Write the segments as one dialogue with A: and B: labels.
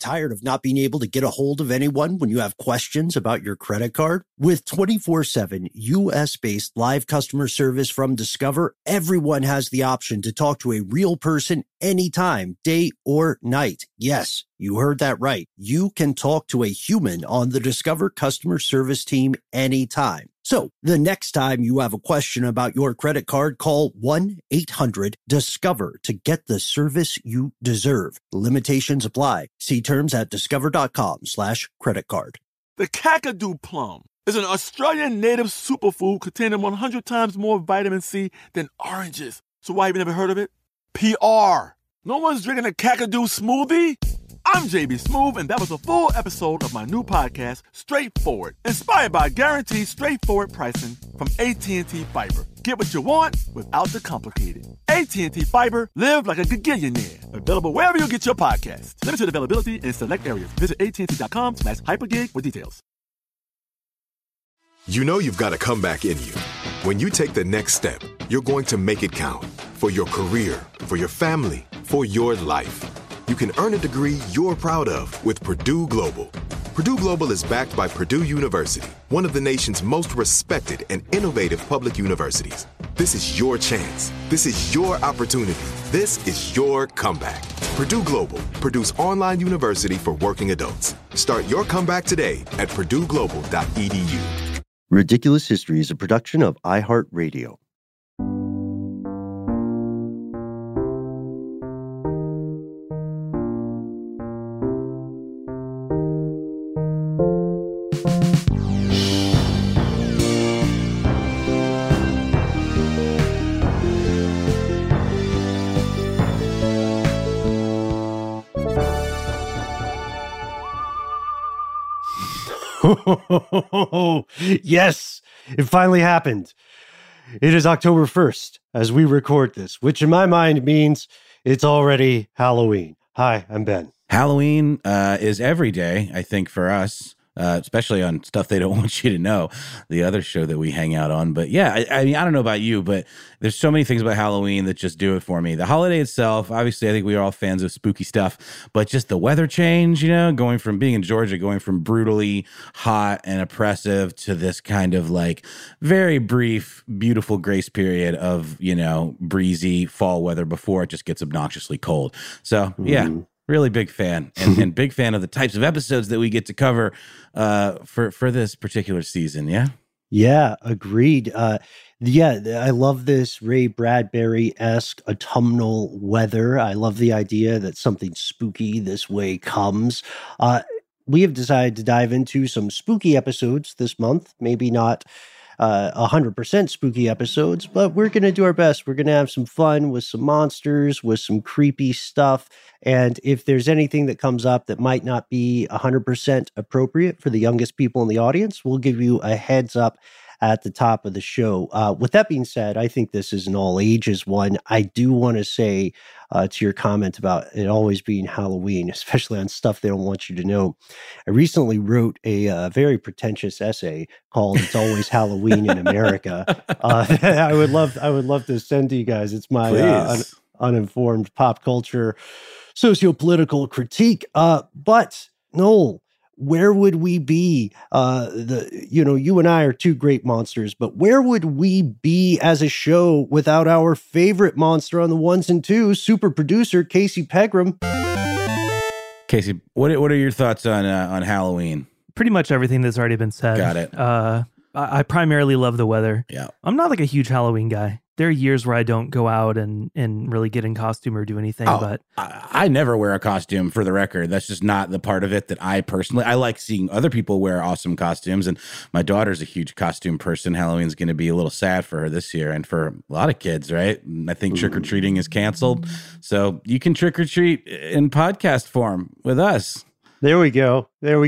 A: Tired of not being able to get a hold of anyone when you have questions about your credit card? With 24/7 U.S.-based live customer service from Discover, everyone has the option to talk to a real person anytime, day or night. Yes, you heard that right. You can talk to a human on the Discover customer service team anytime. So the next time you have a question about your credit card, call 1-800-DISCOVER to get the service you deserve. Limitations apply. See terms at discover.com/credit card.
B: The Kakadu plum is an Australian native superfood containing 100 times more vitamin C than oranges. So why have you never heard of it? PR. No one's drinking a Kakadu smoothie? I'm JB Smoove, and that was a full episode of my new podcast, Straightforward, inspired by guaranteed straightforward pricing from AT&T Fiber. Get what you want without the complicated. AT&T Fiber, live like a gigillionaire. Available wherever you get your podcasts. Limited availability in select areas. Visit AT&T.com/hypergig for details.
C: You know you've got a comeback in you. When you take the next step, you're going to make it count. For your career, for your family, for your life. You can earn a degree you're proud of with Purdue Global. Purdue Global is backed by Purdue University, one of the nation's most respected and innovative public universities. This is your chance. This is your opportunity. This is your comeback. Purdue Global, Purdue's online university for working adults. Start your comeback today at purdueglobal.edu.
A: Ridiculous History is a production of iHeartRadio. Yes, it finally happened. It is October 1st as we record this, which in my mind means it's already Halloween. Hi, I'm Ben.
D: Halloween is every day, I think, for us, especially on Stuff They Don't Want You to Know, the other show that we hang out on. But yeah, I mean, I don't know about you, but there's so many things about Halloween that just do it for me. The holiday itself, obviously, I think we are all fans of spooky stuff, but just the weather change, going from being in Georgia, going from brutally hot and oppressive to this kind of like very brief, beautiful grace period of, breezy fall weather before it just gets obnoxiously cold. So yeah. Really big fan and big fan of the types of episodes that we get to cover for this particular season. Yeah.
A: Yeah, agreed. I love this Ray Bradbury-esque autumnal weather. I love the idea that something spooky this way comes. We have decided to dive into some spooky episodes this month. Maybe not 100% spooky episodes, but we're going to do our best. We're going to have some fun with some monsters, with some creepy stuff. And if there's anything that comes up that might not be 100% appropriate for the youngest people in the audience, we'll give you a heads up at the top of the show. With that being said, I think this is an all ages one. I do want to say to your comment about it always being Halloween, especially on Stuff They Don't Want You to Know. I recently wrote a very pretentious essay called "It's Always Halloween in America." I would love to send to you guys. It's my uninformed pop culture socio-political critique. But Noel, where would we be? You and I are two great monsters, but where would we be as a show without our favorite monster on the ones and twos, super producer Casey Pegram?
D: Casey, what are your thoughts on Halloween?
E: Pretty much everything that's already been said.
D: Got it.
E: I primarily love the weather.
D: Yeah.
E: I'm not like a huge Halloween guy. There are years where I don't go out and really get in costume or do anything. But
D: I never wear a costume, for the record. That's just not the part of it that I like seeing other people wear awesome costumes. And my daughter's a huge costume person. Halloween's going to be a little sad for her this year and for a lot of kids, right? I think trick-or-treating is canceled. So you can trick-or-treat in podcast form with us.
A: There we go.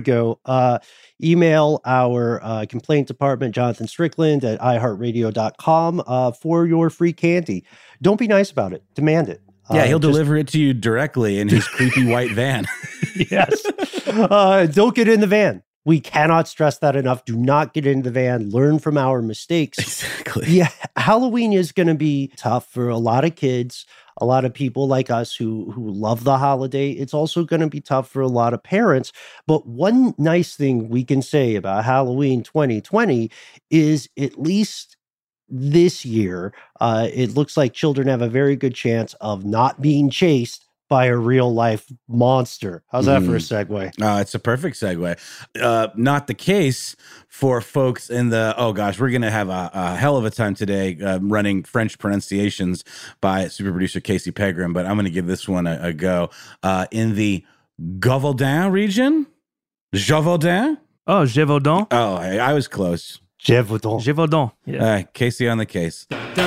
A: Email our complaint department, Jonathan Strickland at iHeartRadio.com for your free candy. Don't be nice about it. Demand it.
D: Yeah, he'll deliver it to you directly in his creepy white van.
A: Yes. Don't get in the van. We cannot stress that enough. Do not get into the van. Learn from our mistakes.
D: Exactly.
A: Yeah, Halloween is going to be tough for a lot of kids, a lot of people like us who love the holiday. It's also going to be tough for a lot of parents. But one nice thing we can say about Halloween 2020 is at least this year, it looks like children have a very good chance of not being chased by a real life monster. How's that for a segue?
D: It's a perfect segue. Not the case for folks in the, oh gosh, we're going to have a hell of a time today running French pronunciations by super producer Casey Pegram, but I'm going to give this one a go. In the Gavaudan region? Gévaudan?
E: Oh, Gévaudan.
D: Oh, I was close.
A: Gévaudan.
E: Gévaudan. Yeah.
D: Casey on the case.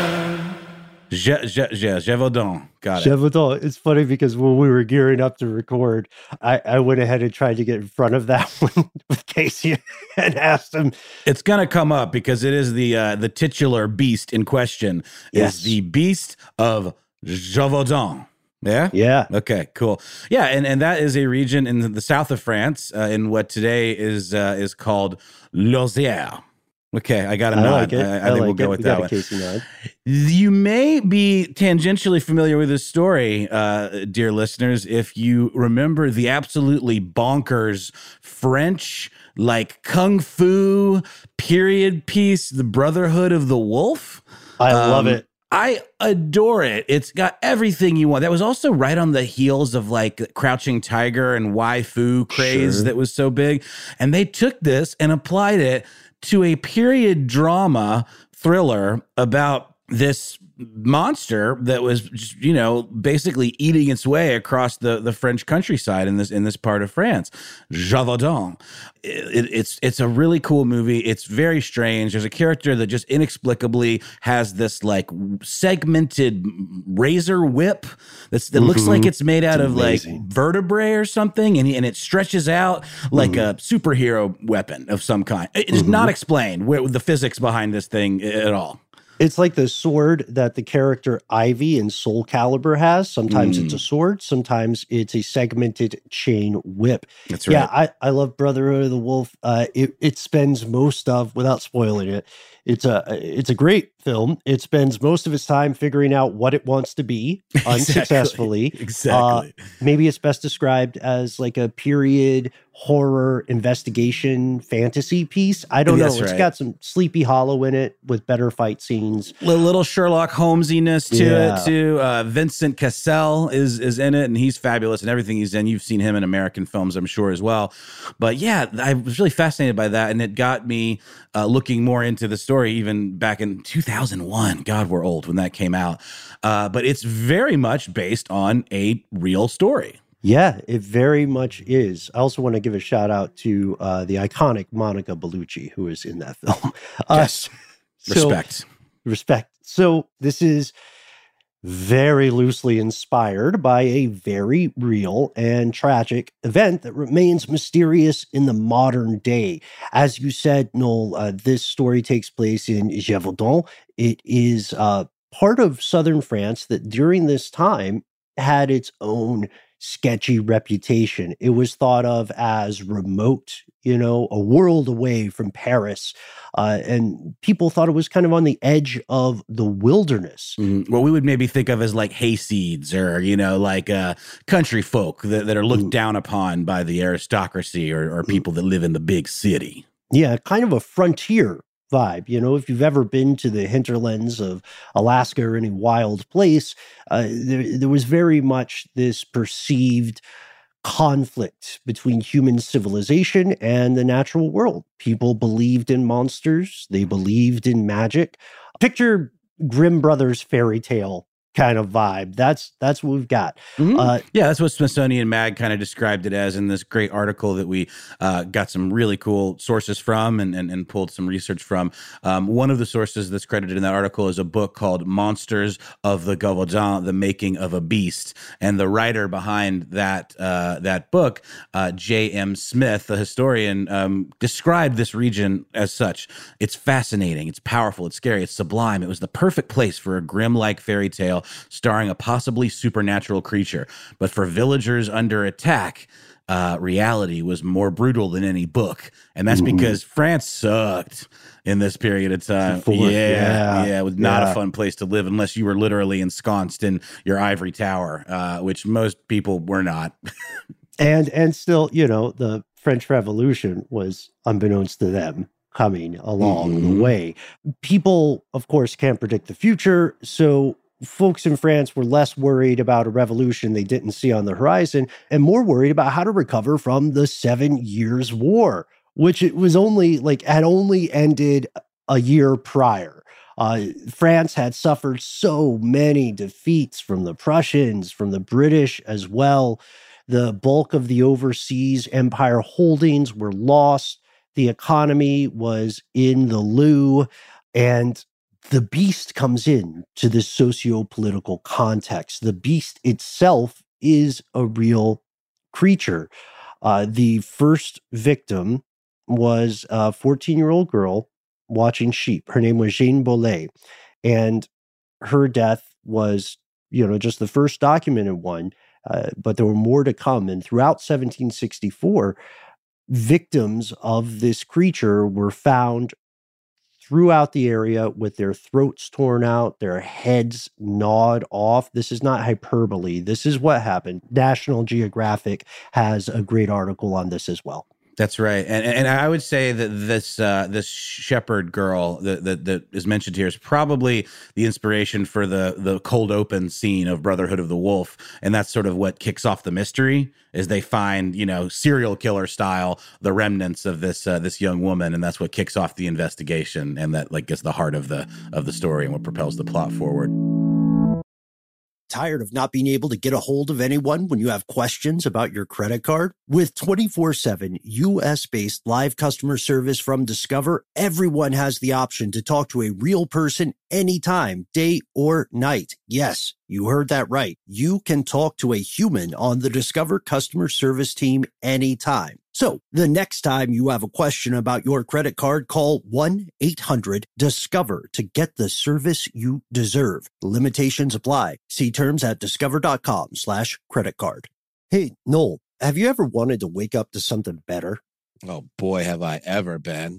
D: Gévaudan. Got it.
A: Gévaudan. It's funny because when we were gearing up to record, I went ahead and tried to get in front of that one with Casey and asked him.
D: It's going to come up because it is the titular beast in question.
A: Yes.
D: Is the beast of Gévaudan. Yeah?
A: Yeah.
D: Okay, cool. Yeah, and that is a region in the south of France in what today is called Lozère. Okay, I got a nod. I think we'll go with that one.
A: Casey nod.
D: You may be tangentially familiar with this story, dear listeners, if you remember the absolutely bonkers French, like kung fu period piece, The Brotherhood of the Wolf.
A: I love it.
D: I adore it. It's got everything you want. That was also right on the heels of like Crouching Tiger and Waifu craze that was so big. And they took this and applied it to a period drama thriller about this monster that was just, basically eating its way across the French countryside in this part of France. Gévaudan. It's a really cool movie. It's very strange. There's a character that just inexplicably has this like segmented razor whip that looks like it's made out of like vertebrae or something, and it stretches out like a superhero weapon of some kind. It's not explained the physics behind this thing at all.
A: It's like the sword that the character Ivy in Soul Calibur has. Sometimes it's a sword. Sometimes it's a segmented chain whip.
D: That's right.
A: Yeah, I love Brotherhood of the Wolf. It spends most of, without spoiling it, it's a great film. It spends most of its time figuring out what it wants to be unsuccessfully.
D: Exactly.
A: Maybe it's best described as like a period horror investigation fantasy piece. I don't know. It's got some Sleepy Hollow in it with better fight scenes.
D: A little Sherlock Holmesiness to it too. Vincent Cassel is in it, and he's fabulous in everything he's in. You've seen him in American films, I'm sure, as well. But yeah, I was really fascinated by that, and it got me looking more into the story even back in 2001. God, we're old when that came out. But it's very much based on a real story.
A: Yeah, it very much is. I also want to give a shout out to the iconic Monica Bellucci, who is in that film.
D: Yes. Respect.
A: So this is very loosely inspired by a very real and tragic event that remains mysterious in the modern day. As you said, Noel, this story takes place in Gévaudan. It is part of southern France that during this time had its own sketchy reputation. It was thought of as remote, a world away from Paris. And people thought it was kind of on the edge of the wilderness.
D: What we would maybe think of as like hayseeds or, like country folk that are looked down upon by the aristocracy or people that live in the big city.
A: Yeah, kind of a frontier vibe. If you've ever been to the hinterlands of Alaska or any wild place, there was very much this perceived conflict between human civilization and the natural world. People believed in monsters. They believed in magic. Picture Grimm Brothers fairy tale kind of vibe. That's what we've got.
D: Yeah, that's what Smithsonian Mag kind of described it as in this great article that we got some really cool sources from and pulled some research from. One of the sources that's credited in that article is a book called Monsters of the Gavaudan, The Making of a Beast. And the writer behind that book, J.M. Smith, the historian, described this region as such. It's fascinating. It's powerful. It's scary. It's sublime. It was the perfect place for a Grimm-like fairy tale starring a possibly supernatural creature. But for villagers under attack, reality was more brutal than any book. And that's because France sucked in this period of time. It was not a fun place to live unless you were literally ensconced in your ivory tower, which most people were not.
A: And still, the French Revolution was, unbeknownst to them, coming along the way. People, of course, can't predict the future, so folks in France were less worried about a revolution they didn't see on the horizon and more worried about how to recover from the 7 Years' War, which it was had only ended a year prior. France had suffered so many defeats from the Prussians, from the British as well. The bulk of the overseas empire holdings were lost. The economy was in the loo, and the beast comes in to this socio-political context. The beast itself is a real creature. The first victim was a 14-year-old girl watching sheep. Her name was Jeanne Bollet, and her death was, just the first documented one, but there were more to come. And throughout 1764, victims of this creature were found throughout the area with their throats torn out, their heads gnawed off. This is not hyperbole. This is what happened. National Geographic has a great article on this as well.
D: That's right, and I would say that this shepherd girl that is mentioned here is probably the inspiration for the cold open scene of Brotherhood of the Wolf, and that's sort of what kicks off the mystery. Is they find serial killer style the remnants of this young woman, and that's what kicks off the investigation, and that gets the heart of the story and what propels the plot forward.
A: Tired of not being able to get a hold of anyone when you have questions about your credit card? With 24/7 U.S.-based live customer service from Discover, everyone has the option to talk to a real person anytime, day or night. Yes, you heard that right. You can talk to a human on the Discover customer service team anytime. So the next time you have a question about your credit card, call 1-800-DISCOVER to get the service you deserve. Limitations apply. See terms at discover.com/credit card. Hey, Noel, have you ever wanted to wake up to something better?
F: Oh boy, have I ever been.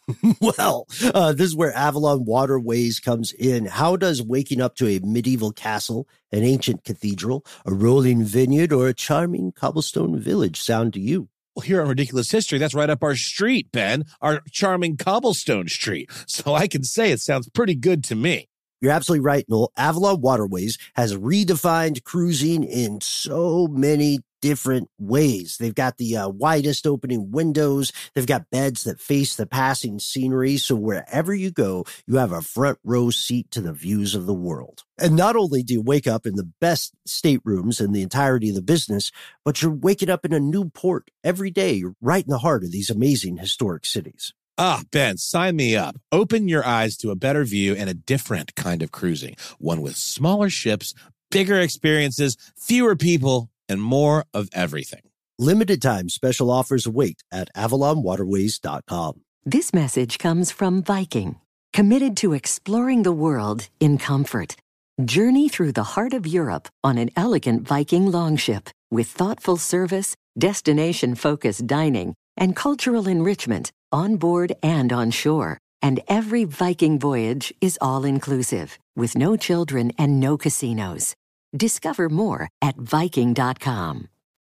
A: Well, this is where Avalon Waterways comes in. How does waking up to a medieval castle, an ancient cathedral, a rolling vineyard, or a charming cobblestone village sound to you?
F: Well, here on Ridiculous History, that's right up our street, Ben, our charming cobblestone street. So I can say it sounds pretty good to me.
A: You're absolutely right, Noel. Avalon Waterways has redefined cruising in so many different ways. They've got the widest opening windows. They've got beds that face the passing scenery. So wherever you go, you have a front row seat to the views of the world. And not only do you wake up in the best staterooms in the entirety of the business, but you're waking up in a new port every day. You're right in the heart of these amazing historic cities.
F: Ah, Ben, sign me up. Open your eyes to a better view and a different kind of cruising. One with smaller ships, bigger experiences, fewer people, and more of everything.
A: Limited time special offers await at avalonwaterways.com.
G: This message comes from Viking, committed to exploring the world in comfort. Journey through the heart of Europe on an elegant Viking longship with thoughtful service, destination-focused dining, and cultural enrichment on board and on shore. And every Viking voyage is all-inclusive, with no children and no casinos. Discover more at Viking.com.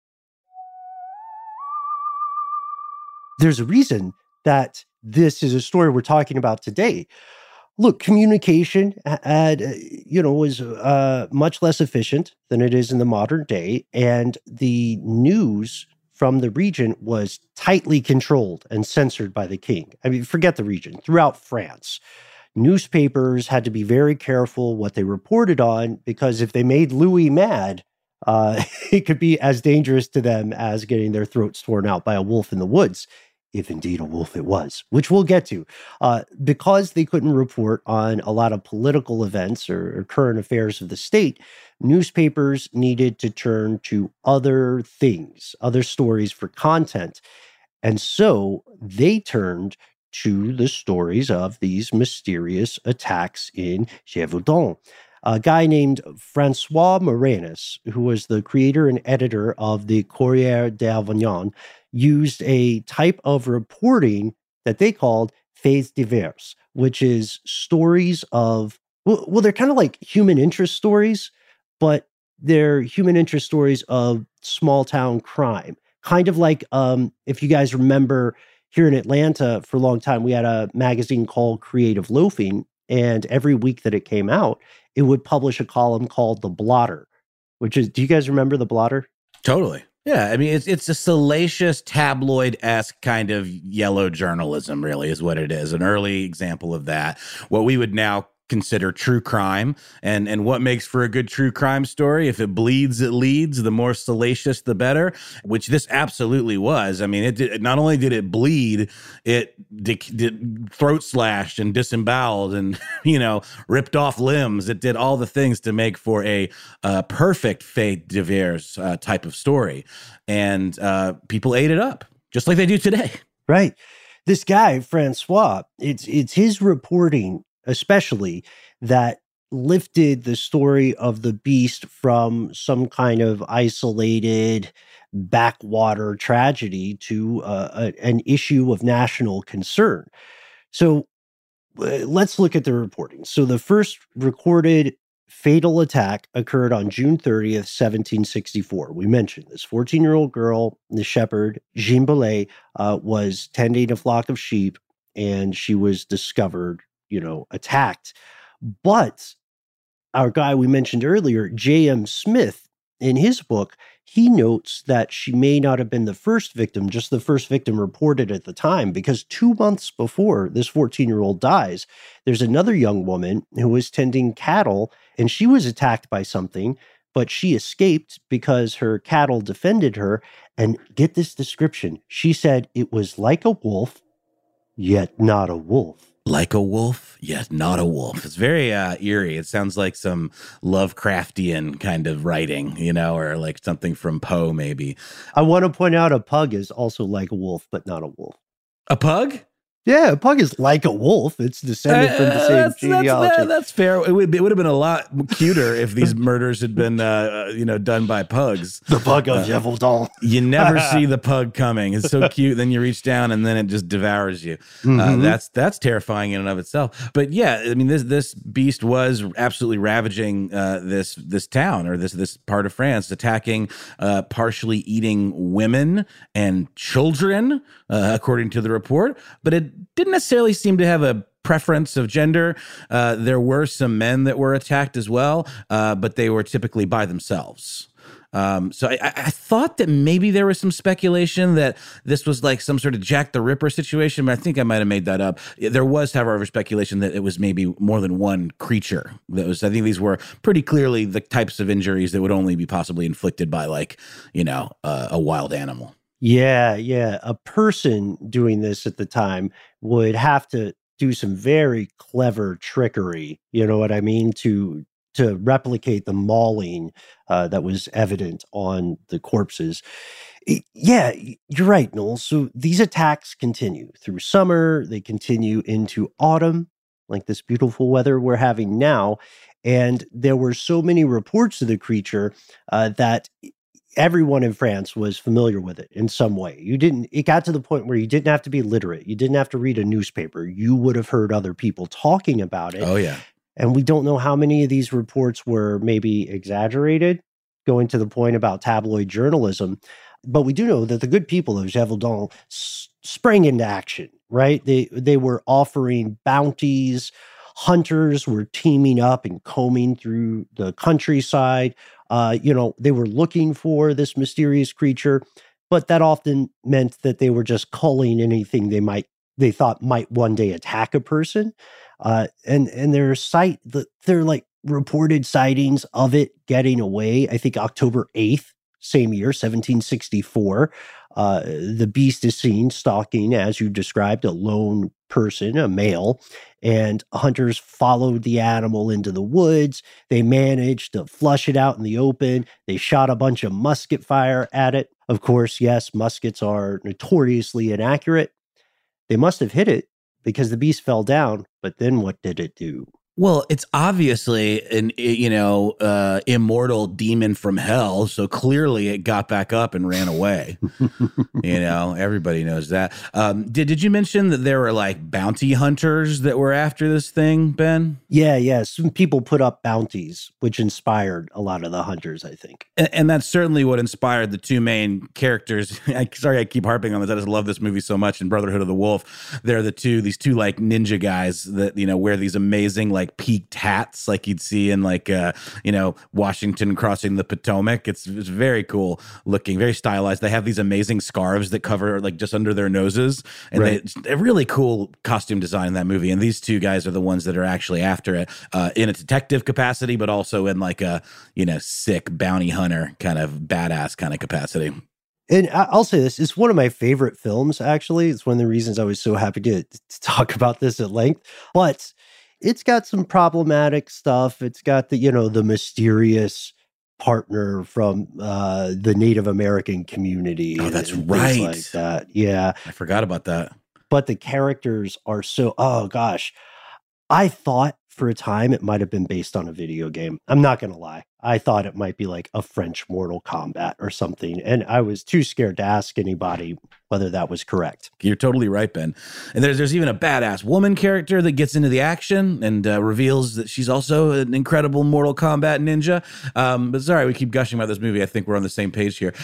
A: There's a reason that this is a story we're talking about today. Look, communication was much less efficient than it is in the modern day, and the news from the region was tightly controlled and censored by the king. I mean, forget the region. Throughout France, newspapers had to be very careful what they reported on, because if they made Louis mad, it could be as dangerous to them as getting their throats torn out by a wolf in the woods, if indeed a wolf it was, which we'll get to. Because they couldn't report on a lot of political events or current affairs of the state, newspapers needed to turn to other things, other stories for content. And so they turned to the stories of these mysterious attacks in Gévaudan. A guy named Francois Morenas, who was the creator and editor of the Courrier d'Avignon, used a type of reporting that they called faits divers, which is stories of, well, they're kind of like human interest stories, but they're human interest stories of small town crime. Kind of like if you guys remember here in Atlanta for a long time, we had a magazine called Creative Loafing. And every week that it came out, it would publish a column called The Blotter, which is, do you guys remember The Blotter?
D: Totally. Yeah, I mean, it's a salacious tabloid-esque kind of yellow journalism, really, is what it is. An early example of that. What we would now consider true crime, and what makes for a good true crime story. If it bleeds, it leads. The more salacious, the better, which this absolutely was. I mean, not only did it bleed, it did throat slashed and disemboweled and, ripped off limbs. It did all the things to make for a perfect fait divers type of story. And people ate it up, just like they do today.
A: Right. This guy, Francois, it's his reporting especially that lifted the story of the beast from some kind of isolated backwater tragedy to an issue of national concern. So let's look at the reporting. So the first recorded fatal attack occurred on June 30th, 1764. We mentioned this 14-year-old girl, the shepherd, Jean Belay, was tending a flock of sheep, and she was discovered attacked. But our guy we mentioned earlier, J.M. Smith, in his book, he notes that she may not have been the first victim, just the first victim reported at the time, because 2 months before this 14-year-old dies, there's another young woman who was tending cattle, and she was attacked by something, but she escaped because her cattle defended her. And get this description. She said it was like a wolf, yet not a wolf.
D: Like a wolf, yet not a wolf. It's very eerie. It sounds like some Lovecraftian kind of writing, or like something from Poe, maybe.
A: I want to point out a pug is also like a wolf, but not a wolf.
D: A pug?
A: Yeah, a pug is like a wolf. It's descended from the same genealogy.
D: That's fair. It would have been a lot cuter if these murders had been, done by pugs.
A: The pug of Yveltal.
D: You never see the pug coming. It's so cute. Then you reach down and then it just devours you. Mm-hmm. That's terrifying in and of itself. But yeah, I mean, this beast was absolutely ravaging this town or this part of France, attacking, partially eating women and children, according to the report. But it didn't necessarily seem to have a preference of gender. There were some men that were attacked as well, but they were typically by themselves. So I thought that maybe there was some speculation that this was like some sort of Jack the Ripper situation, but I think I might have made that up. There was, however, speculation that it was maybe more than one creature. I think these were pretty clearly the types of injuries that would only be possibly inflicted by a wild animal.
A: Yeah. A person doing this at the time would have to do some very clever trickery, you know what I mean, to replicate the mauling that was evident on the corpses. Yeah, you're right, Noel. So these attacks continue through summer. They continue into autumn, like this beautiful weather we're having now. And there were so many reports of the creature that everyone in France was familiar with it in some way. It got to the point where you didn't have to be literate. You didn't have to read a newspaper. You would have heard other people talking about it.
D: Oh, yeah.
A: And we don't know how many of these reports were maybe exaggerated, going to the point about tabloid journalism. But we do know that the good people of Gévaudan sprang into action, right? They were offering bounties. Hunters were teaming up and combing through the countryside. They were looking for this mysterious creature, but that often meant that they were just culling anything they thought might one day attack a person. And there are like reported sightings of it getting away. I think October 8th, same year, 1764, the beast is seen stalking, as you described, a lone person, a male, and hunters followed the animal into the woods. They managed to flush it out in the open. They shot a bunch of musket fire at it. Of course, yes, muskets are notoriously inaccurate. They must have hit it because the beast fell down, but then what did it do?
D: Well, it's obviously an immortal demon from hell, so clearly it got back up and ran away. Everybody knows that. Did you mention that there were like bounty hunters that were after this thing, Ben?
A: Yeah. Some people put up bounties, which inspired a lot of the hunters, I think.
D: And that's certainly what inspired the two main characters. Sorry, I keep harping on this. I just love this movie so much. In Brotherhood of the Wolf, they're these two like ninja guys that wear these amazing like peaked hats, like you'd see in like Washington crossing the Potomac. It's very cool looking, very stylized. They have these amazing scarves that cover like just under their noses, and
A: Right.
D: they're really cool costume design in that movie. And these two guys are the ones that are actually after it in a detective capacity, but also in like a sick bounty hunter kind of badass kind of capacity.
A: And I'll say this, it's one of my favorite films, actually. It's one of the reasons I was so happy to talk about this at length. But it's got some problematic stuff. It's got the mysterious partner from the Native American community.
D: Oh, that's
A: and
D: right.
A: things like that. Yeah.
D: I forgot about that.
A: But the characters are so, oh gosh. I thought for a time it might have been based on a video game. I'm not going to lie. I thought it might be like a French Mortal Kombat or something. And I was too scared to ask anybody whether that was correct.
D: You're totally right, Ben. And there's even a badass woman character that gets into the action and reveals that she's also an incredible Mortal Kombat ninja. But sorry, we keep gushing about this movie. I think we're on the same page here.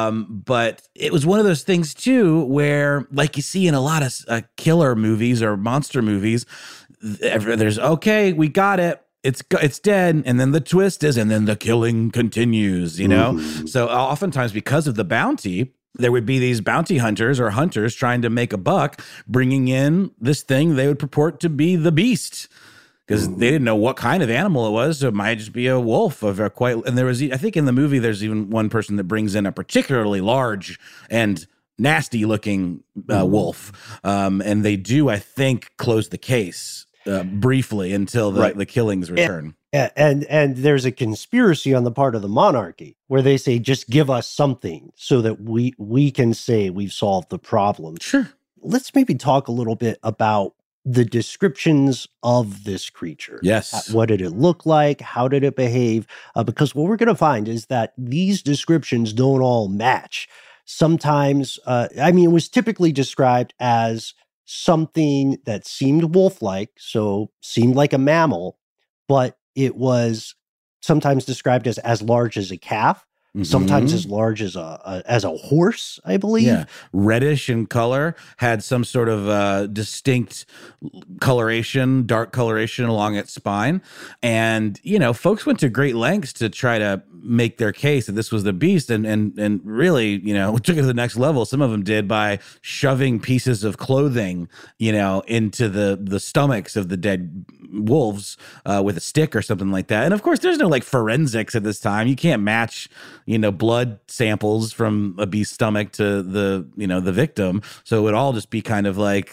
D: But it was one of those things, too, where like you see in a lot of killer movies or monster movies, there's, okay, we got it. It's dead, and then the twist is, and then the killing continues,
A: Mm-hmm.
D: So oftentimes because of the bounty, there would be these bounty hunters or hunters trying to make a buck, bringing in this thing they would purport to be the beast, because they didn't know what kind of animal it was. So it might just be a wolf and there was, I think in the movie, there's even one person that brings in a particularly large and nasty looking wolf. And they do, I think, close the case briefly until the killings return.
A: And there's a conspiracy on the part of the monarchy where they say, just give us something so that we can say we've solved the problem.
D: Sure.
A: Let's maybe talk a little bit about the descriptions of this creature.
D: Yes.
A: What did it look like? How did it behave? Because what we're going to find is that these descriptions don't all match. Sometimes, it was typically described as something that seemed wolf-like, so seemed like a mammal, but it was sometimes described as large as a calf, sometimes as large as a horse, I believe.
D: Yeah, reddish in color, had some sort of distinct coloration, dark coloration along its spine. And, folks went to great lengths to try to make their case that this was the beast and really, took it to the next level. Some of them did by shoving pieces of clothing, into the stomachs of the dead wolves with a stick or something like that. And of course, there's no like forensics at this time. You can't match, blood samples from a beast's stomach to the victim. So it would all just be kind of like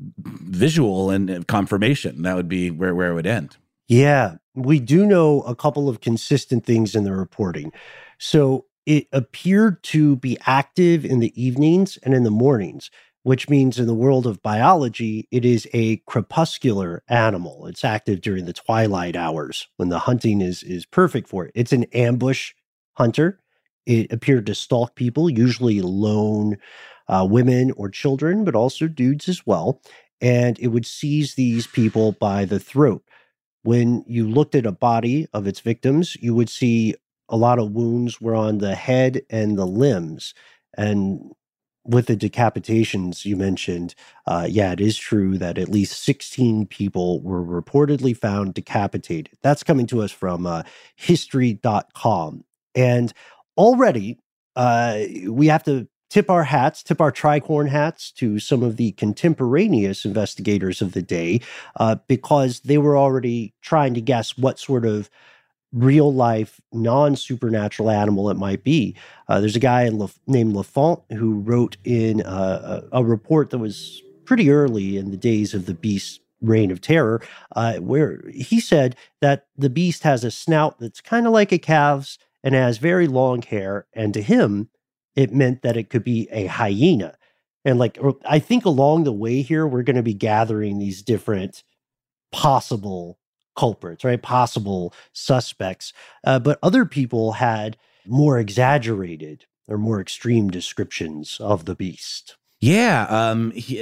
D: visual and confirmation. That would be where it would end.
A: Yeah, we do know a couple of consistent things in the reporting. So it appeared to be active in the evenings and in the mornings, which means in the world of biology, it is a crepuscular animal. It's active during the twilight hours when the hunting is perfect for it. It's an ambush hunter. It appeared to stalk people, usually lone women or children, but also dudes as well. And it would seize these people by the throat. When you looked at a body of its victims, you would see a lot of wounds were on the head and the limbs. And with the decapitations you mentioned, it is true that at least 16 people were reportedly found decapitated. That's coming to us from history.com. And already we have to tip our tricorn hats to some of the contemporaneous investigators of the day, because they were already trying to guess what sort of real life, non-supernatural animal it might be. There's a guy named Lafont who wrote in a report that was pretty early in the days of the beast's reign of terror, where he said that the beast has a snout that's kind of like a calf's and has very long hair. And to him, it meant that it could be a hyena. And I think along the way here, we're going to be gathering these different possible culprits, right? Possible suspects. But other people had more exaggerated or more extreme descriptions of the beast.
D: Yeah,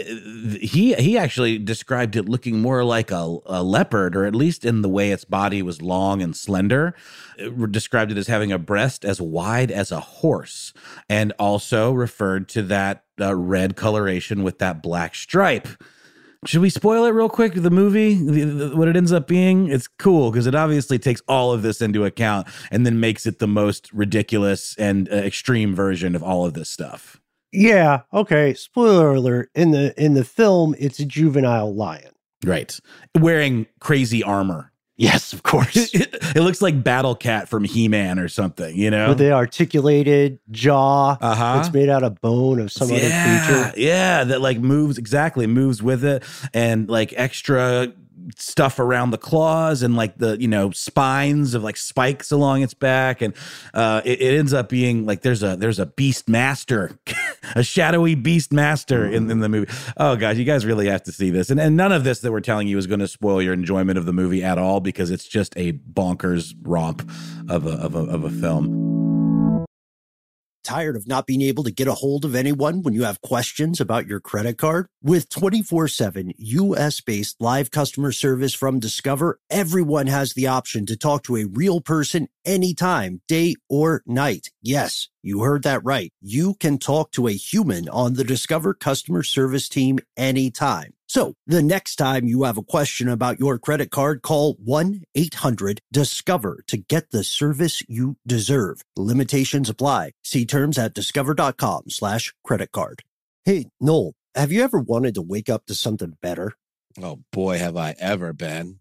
D: he actually described it looking more like a leopard, or at least in the way its body was long and slender. It described it as having a breast as wide as a horse, and also referred to that red coloration with that black stripe. Should we spoil it real quick? The movie, what it ends up being? It's cool because it obviously takes all of this into account and then makes it the most ridiculous and extreme version of all of this stuff.
A: Yeah. Okay. Spoiler alert. In the film, it's a juvenile lion.
D: Right. Wearing crazy armor.
A: Yes, of course.
D: It looks like Battle Cat from He-Man or something, you know?
A: With the articulated jaw. It's made out of bone of some other creature.
D: Yeah, that like moves with it, and like extra stuff around the claws and like the, spines of like spikes along its back. And it ends up being like there's a beast master, a shadowy beast master in the movie. Oh gosh, you guys really have to see this. And none of this that we're telling you is going to spoil your enjoyment of the movie at all, because it's just a bonkers romp of a film.
A: Tired of not being able to get a hold of anyone when you have questions about your credit card? With 24/7 U.S.-based live customer service from Discover, everyone has the option to talk to a real person anytime, day or night. Yes, you heard that right. You can talk to a human on the Discover customer service team anytime. So the next time you have a question about your credit card, call 1-800-DISCOVER to get the service you deserve. Limitations apply. See terms at discover.com/credit card. Hey, Noel, have you ever wanted to wake up to something better?
F: Oh boy, have I ever been.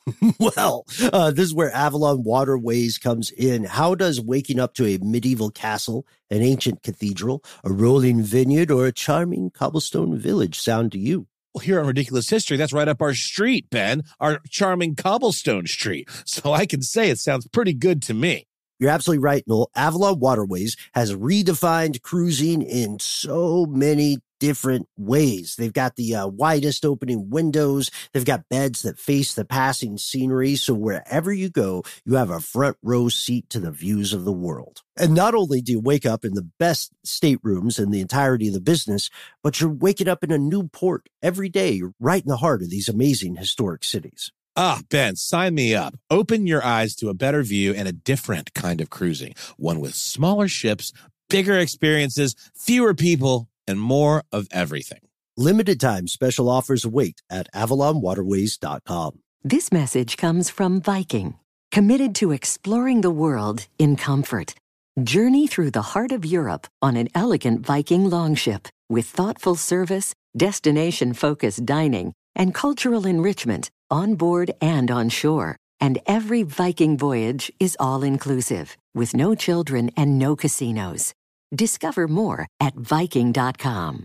A: Well, this is where Avalon Waterways comes in. How does waking up to a medieval castle, an ancient cathedral, a rolling vineyard, or a charming cobblestone village sound to you?
F: Well, here on Ridiculous History, that's right up our street, Ben, our charming cobblestone street. So I can say it sounds pretty good to me.
A: You're absolutely right, Noel. Avalon Waterways has redefined cruising in so many different ways. They've got the widest opening windows. They've got beds that face the passing scenery. So wherever you go, you have a front row seat to the views of the world. And not only do you wake up in the best staterooms in the entirety of the business, but you're waking up in a new port every day. You're right in the heart of these amazing historic cities.
F: Ben, sign me up. Open your eyes to a better view and a different kind of cruising. One with smaller ships, bigger experiences, fewer people, and more of everything.
A: Limited time special offers await at avalonwaterways.com.
G: This message comes from Viking, committed to exploring the world in comfort. Journey through the heart of Europe on an elegant Viking longship with thoughtful service, destination-focused dining, and cultural enrichment on board and on shore. And every Viking voyage is all-inclusive, with no children and no casinos. Discover more at Viking.com.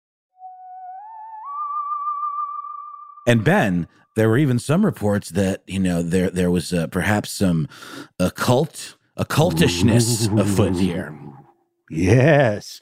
D: And Ben, there were even some reports that, there was perhaps some occultishness afoot here.
A: Yes.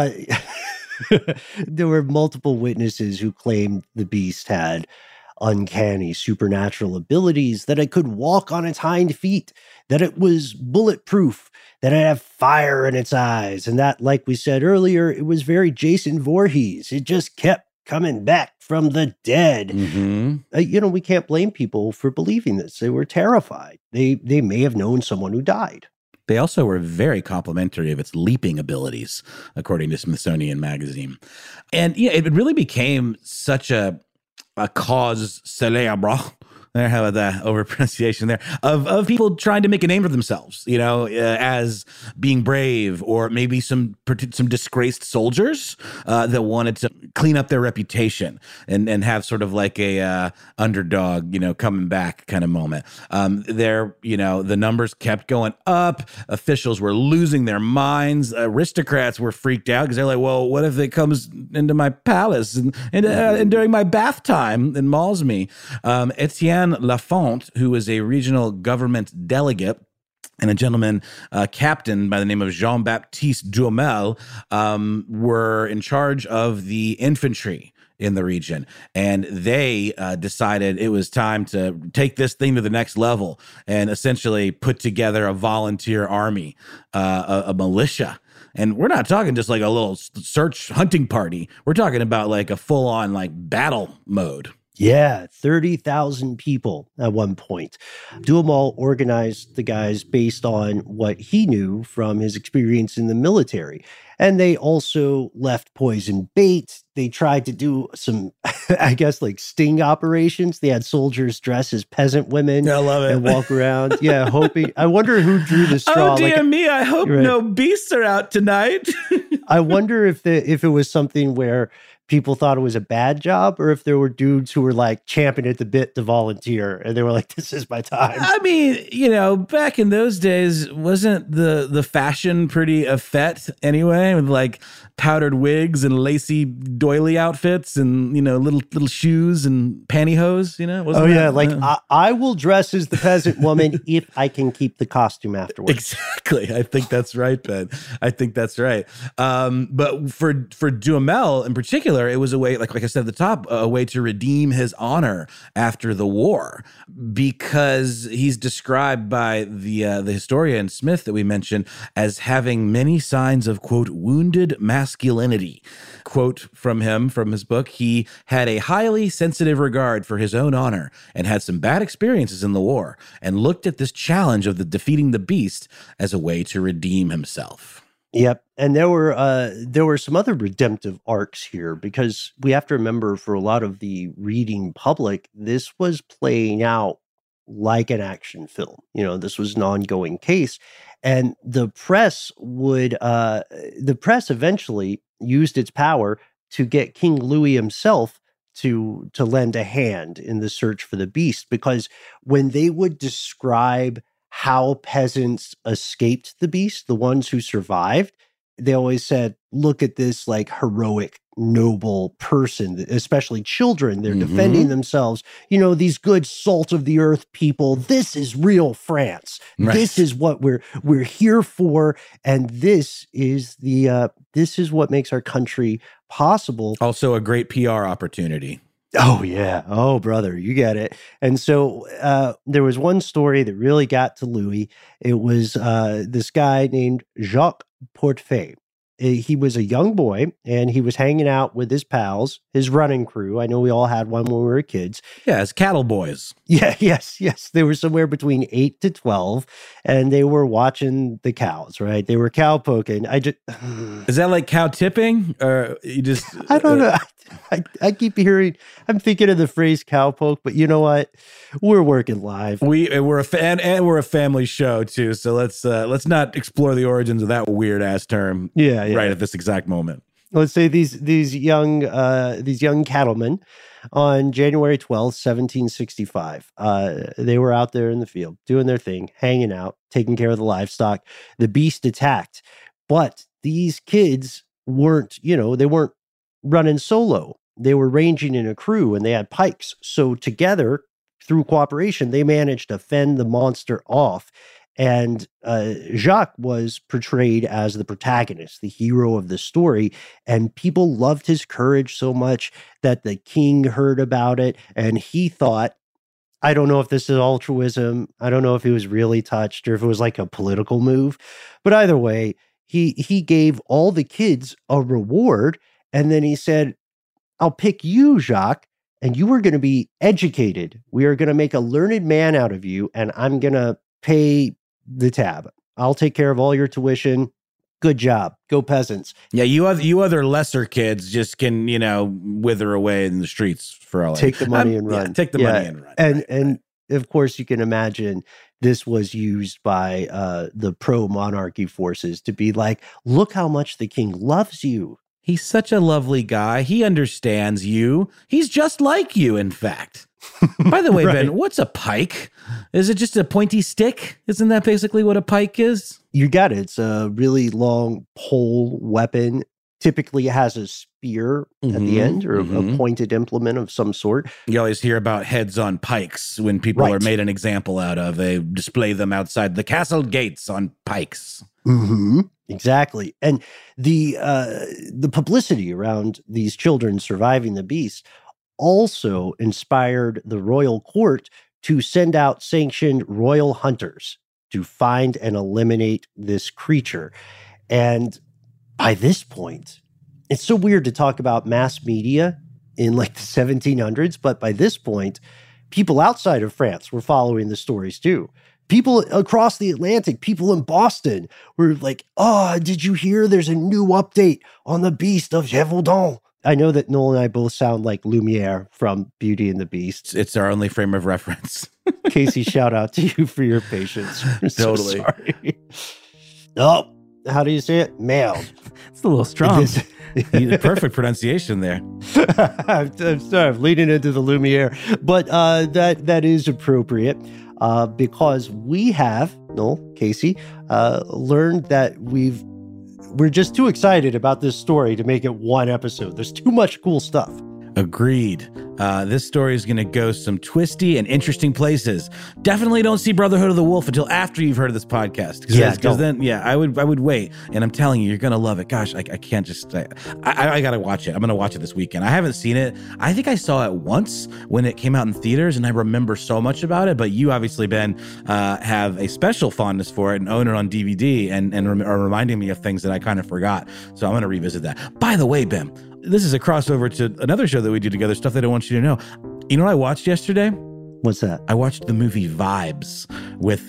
A: There were multiple witnesses who claimed the beast had uncanny supernatural abilities, that it could walk on its hind feet, that it was bulletproof, that it had fire in its eyes, and that, like we said earlier, it was very Jason Voorhees. It just kept coming back from the dead.
D: Mm-hmm.
A: We can't blame people for believing this. They were terrified. They may have known someone who died.
D: They also were very complimentary of its leaping abilities, according to Smithsonian Magazine. And it really became such a cause célèbre. There, how about that overpronunciation there? Of people trying to make a name for themselves, as being brave, or maybe some disgraced soldiers that wanted to clean up their reputation and have sort of like a underdog, coming back kind of moment. The numbers kept going up. Officials were losing their minds. Aristocrats were freaked out because they're like, well, what if it comes into my palace and during my bath time and mauls me? Etienne Lafont, who was a regional government delegate, and a gentleman, captain by the name of Jean-Baptiste Duhamel, were in charge of the infantry in the region. And they decided it was time to take this thing to the next level and essentially put together a volunteer army, a militia. And we're not talking just like a little search hunting party. We're talking about like a full-on like battle mode.
A: Yeah, 30,000 people at one point. Duhamel organized the guys based on what he knew from his experience in the military. And they also left poison bait. They tried to do some, I guess, like sting operations. They had soldiers dress as peasant women.
D: I love it.
A: And walk around. Yeah, hoping. I wonder who drew the straw.
D: Oh, dear me. I hope no beasts are out tonight.
A: I wonder if it was something where people thought it was a bad job, or if there were dudes who were like champing at the bit to volunteer and they were like, this is my time.
D: I mean, you know, back in those days, wasn't the fashion pretty effete anyway, with like powdered wigs and lacy doily outfits and, you know, little shoes and pantyhose, you know? Wasn't
A: I will dress as the peasant woman if I can keep the costume afterwards.
D: Exactly. I think that's right, Ben. I think that's right. But for Duhamel in particular, it was a way, like I said at the top, a way to redeem his honor after the war, because he's described by the historian Smith that we mentioned as having many signs of, quote, wounded masculinity. Quote from him, from his book, he had a highly sensitive regard for his own honor and had some bad experiences in the war and looked at this challenge of the defeating the beast as a way to redeem himself.
A: Yep. And there were some other redemptive arcs here, because we have to remember, for a lot of the reading public, this was playing out like an action film. You know, this was an ongoing case. And the press eventually used its power to get King Louis himself to lend a hand in the search for the beast, because when they would describe how peasants escaped the beast, the ones who survived, they always said, look at this like heroic, noble person, especially children. They're defending themselves. You know, these good salt of the earth people. This is real France. Right. This is what we're here for. And this is what makes our country possible.
D: Also a great PR opportunity.
A: Oh, yeah. Oh, brother, you get it. And so there was one story that really got to Louis. It was this guy named Jacques Portefeuille. He was a young boy, and he was hanging out with his pals, his running crew. I know we all had one when we were kids.
D: Yeah, as cattle boys.
A: Yeah, yes. They were somewhere between 8 to 12, and they were watching the cows, right? They were cow poking.
D: Is that like cow tipping? Or you just...
A: I don't know. I keep hearing, I'm thinking of the phrase cowpoke, but you know what? We're working live.
D: We're a family show too, so let's not explore the origins of that weird ass term.
A: Yeah.
D: Right at this exact moment.
A: Let's say these young cattlemen on January 12th, 1765. They were out there in the field doing their thing, hanging out, taking care of the livestock. The beast attacked, but these kids weren't running solo. They were ranging in a crew, and they had pikes. So together, through cooperation, they managed to fend the monster off. And Jacques was portrayed as the protagonist, the hero of the story. And people loved his courage so much that the king heard about it. And he thought, I don't know if this is altruism. I don't know if he was really touched or if it was like a political move. But either way, he gave all the kids a reward. And then he said, I'll pick you, Jacques, and you are going to be educated. We are going to make a learned man out of you, and I'm going to pay the tab. I'll take care of all your tuition. Good job. Go peasants.
D: Yeah, you other lesser kids just can, wither away in the streets for all.
A: Take the money and run.
D: Yeah, take the money and run.
A: And of course, you can imagine this was used by the pro-monarchy forces to be like, look how much the king loves you.
D: He's such a lovely guy. He understands you. He's just like you, in fact. By the way, right. Ben, what's a pike? Is it just a pointy stick? Isn't that basically what a pike is?
A: You got it. It's a really long pole weapon. typically has a spear at the end or a pointed implement of some sort.
D: You always hear about heads on pikes when people are made an example out of. They display them outside the castle gates on pikes.
A: Exactly. And the publicity around these children surviving the beast also inspired the royal court to send out sanctioned royal hunters to find and eliminate this creature. And by this point, it's so weird to talk about mass media in like the 1700s, but by this point, people outside of France were following the stories too. People across the Atlantic, people in Boston were like, oh, did you hear there's a new update on the Beast of Gévaudan? I know that Noel and I both sound like Lumiere from Beauty and the Beast.
D: It's our only frame of reference.
A: Casey, shout out to you for your patience. I'm so
D: Totally.
A: sorry. Oh, how do you say it? Mailed.
E: It's a little strong.
D: Perfect pronunciation there.
A: I'm sorry, I'm leading into the Lumiere, but that is appropriate because we have, Noel, Casey, learned that we're just too excited about this story to make it one episode. There's too much cool stuff.
D: Agreed. This story is going to go some twisty and interesting places. Definitely don't see Brotherhood of the Wolf until after you've heard of this podcast. Because then, I would wait. And I'm telling you, you're going to love it. Gosh, I can't just, I got to watch it. I'm going to watch it this weekend. I haven't seen it. I think I saw it once when it came out in theaters, and I remember so much about it. But you obviously, Ben, have a special fondness for it and own it on DVD and are reminding me of things that I kind of forgot. So I'm going to revisit that. By the way, Ben, this is a crossover to another show that we do together, stuff that I want you to know. You know what I watched yesterday?
A: What's that?
D: I watched the movie Vibes with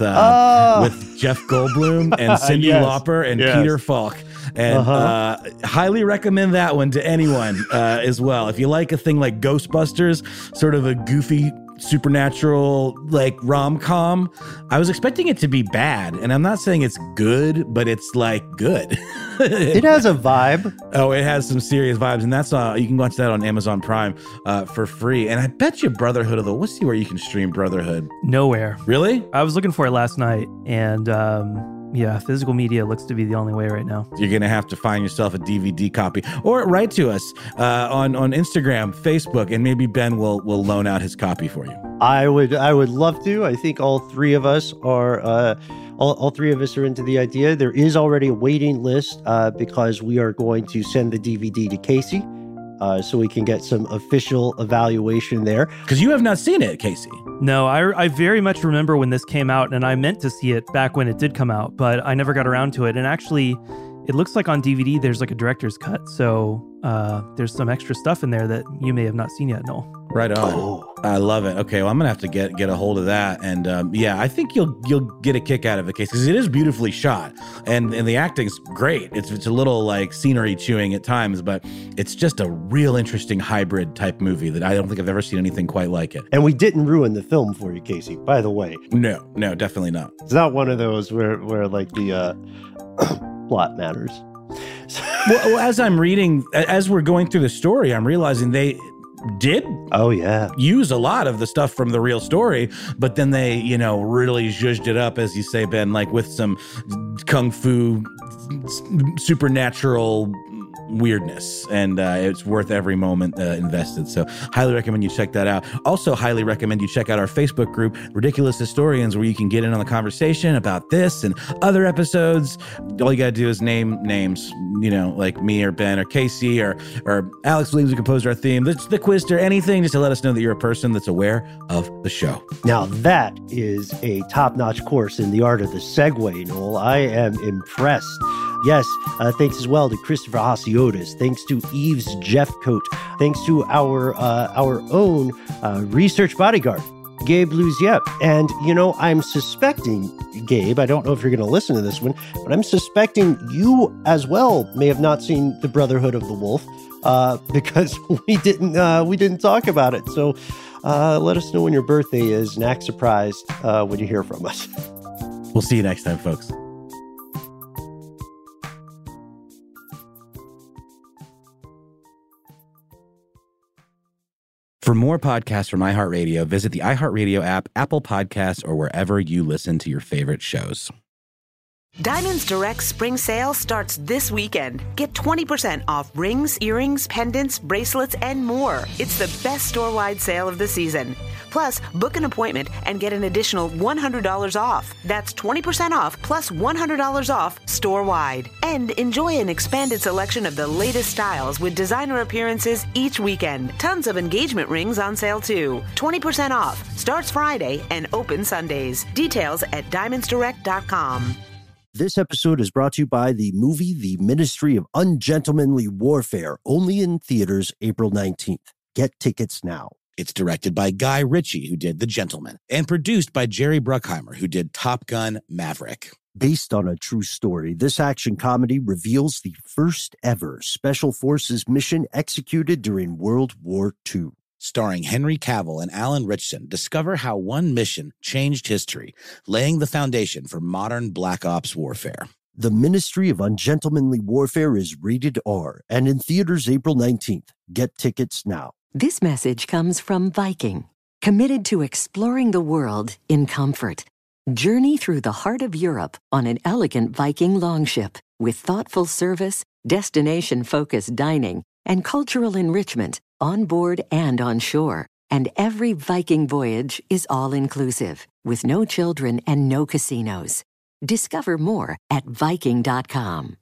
D: Jeff Goldblum and Cyndi Lauper and Peter Falk. And highly recommend that one to anyone as well. If you like a thing like Ghostbusters, sort of a goofy supernatural like rom-com, I was expecting it to be bad, and I'm not saying it's good, but it's like good.
A: It has a vibe.
D: Oh, it has some serious vibes, and that's you can watch that on Amazon Prime for free. And I bet you Brotherhood of the, let's see where you can stream Brotherhood.
E: Nowhere.
D: Really?
E: I was looking for it last night, and physical media looks to be the only way right now.
D: You're going to have to find yourself a DVD copy or write to us on Instagram, Facebook, and maybe Ben will loan out his copy for you.
A: I would love to. I think all three of us are all three of us are into the idea. There is already a waiting list because we are going to send the DVD to Casey so we can get some official evaluation there.
D: Because you have not seen it, Casey.
E: No, I very much remember when this came out, and I meant to see it back when it did come out, but I never got around to it. And actually, it looks like on DVD there's like a director's cut, so there's some extra stuff in there that you may have not seen yet, Noel.
D: Right on. Oh. I love it. Okay, well, I'm gonna have to get a hold of that, and I think you'll get a kick out of it, Case, because it is beautifully shot, and the acting's great. It's a little like scenery chewing at times, but it's just a real interesting hybrid type movie that I don't think I've ever seen anything quite like it.
A: And we didn't ruin the film for you, Casey, by the way.
D: No, definitely not.
A: It's not one of those where like the plot matters.
D: Well, as I'm reading, as we're going through the story, I'm realizing they did use a lot of the stuff from the real story, but then they really zhuzhed it up, as you say, Ben, like with some kung fu supernatural weirdness, and it's worth every moment invested. So highly recommend you check that out. Also highly recommend you check out our Facebook group, Ridiculous Historians, where you can get in on the conversation about this and other episodes. All you gotta do is name names, like me or Ben or Casey or Alex Williams, who composed our theme, the Quister, anything, just to let us know that you're a person that's aware of the show. Now
A: that is a top-notch course in the art of the segue, Noel. I am impressed. Yes, thanks as well to Christopher Hasiotis. Thanks to Eves Jeffcoat. Thanks to our own research bodyguard, Gabe Luziep. And, I'm suspecting, Gabe, I don't know if you're going to listen to this one, but I'm suspecting you as well may have not seen The Brotherhood of the Wolf because we didn't talk about it. So let us know when your birthday is and act surprised when you hear from us.
D: We'll see you next time, folks. For more podcasts from iHeartRadio, visit the iHeartRadio app, Apple Podcasts, or wherever you listen to your favorite shows.
H: Diamonds Direct Spring Sale starts this weekend. Get 20% off rings, earrings, pendants, bracelets, and more. It's the best store-wide sale of the season. Plus, book an appointment and get an additional $100 off. That's 20% off plus $100 off store-wide. And enjoy an expanded selection of the latest styles with designer appearances each weekend. Tons of engagement rings on sale too. 20% off. Starts Friday and open Sundays. Details at diamondsdirect.com.
A: This episode is brought to you by the movie The Ministry of Ungentlemanly Warfare, only in theaters April 19th. Get tickets now.
F: It's directed by Guy Ritchie, who did The Gentleman, and produced by Jerry Bruckheimer, who did Top Gun: Maverick.
A: Based on a true story, this action comedy reveals the first ever Special Forces mission executed during World War II.
F: Starring Henry Cavill and Alan Ritchson, discover how one mission changed history, laying the foundation for modern Black Ops warfare.
A: The Ministry of Ungentlemanly Warfare is rated R and in theaters April 19th. Get tickets now.
G: This message comes from Viking, committed to exploring the world in comfort. Journey through the heart of Europe on an elegant Viking longship with thoughtful service, destination-focused dining, and cultural enrichment on board and on shore. And every Viking voyage is all-inclusive, with no children and no casinos. Discover more at Viking.com.